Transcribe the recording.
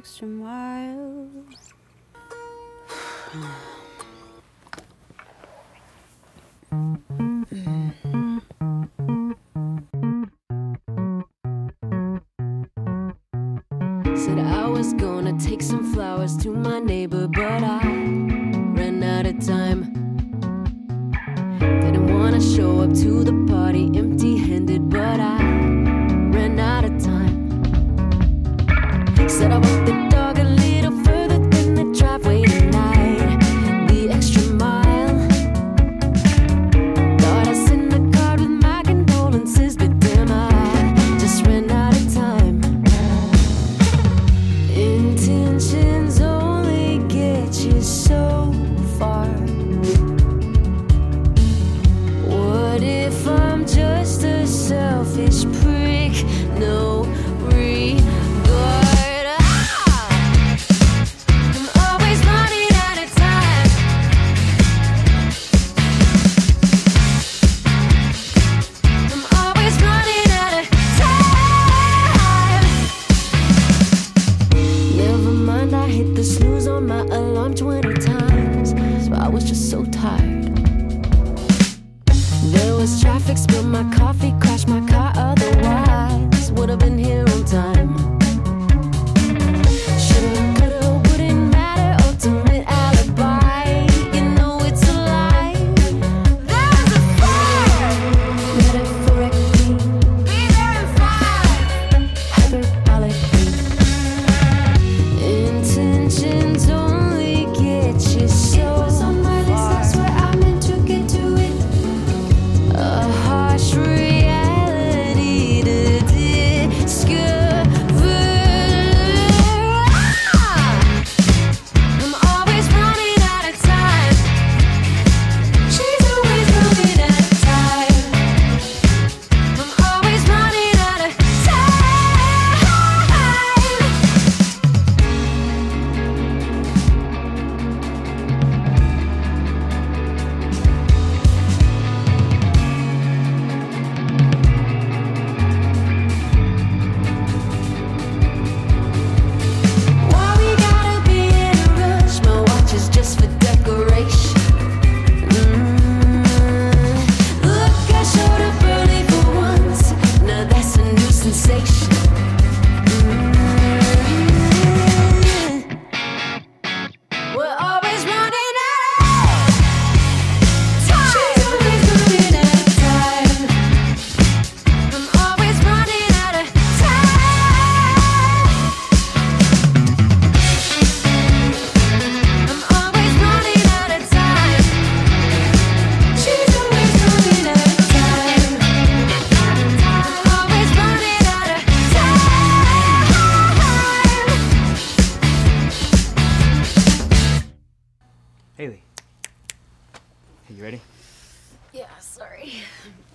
extra mile. Said I was gonna take some flowers to my neighbor, but I ran out of time. Didn't wanna show up to the party empty-handed, but I ran out of time. Said I walked the dog a little further than the driveway tonight, the extra mile. Thought I sent a card with my condolences, but damn, I just ran out of time. Intentions only get you so far. What if I'm just a selfish prick? No regard. I'm always running out of time. I'm always running out of time. Never mind, I hit the snooze on my alarm 20 times, so I was just so tired. There was traffic, spilled my coffee, crashed my car, otherwise would have been here on time. Shoulda, coulda, wouldn't matter, ultimate alibi. You know it's a lie. There's a fire, metaphorically. Be there in 5, hyperbolically. Intentions only get you so far. It was on my list, that's where I meant to get to it. A harsh reality to discover. I'm always running out of time. She's always running out of time. I'm always running out of Why we gotta be in a rush? My watch is just for decoration. Look, I showed up early for once. Now that's a new sensation. We're always running out of time. She's always running out of time. I'm always running out of time. I'm always running out of time. She's always running out of time. I'm always running out of time. Haley. Hey, you ready? Yeah, sorry.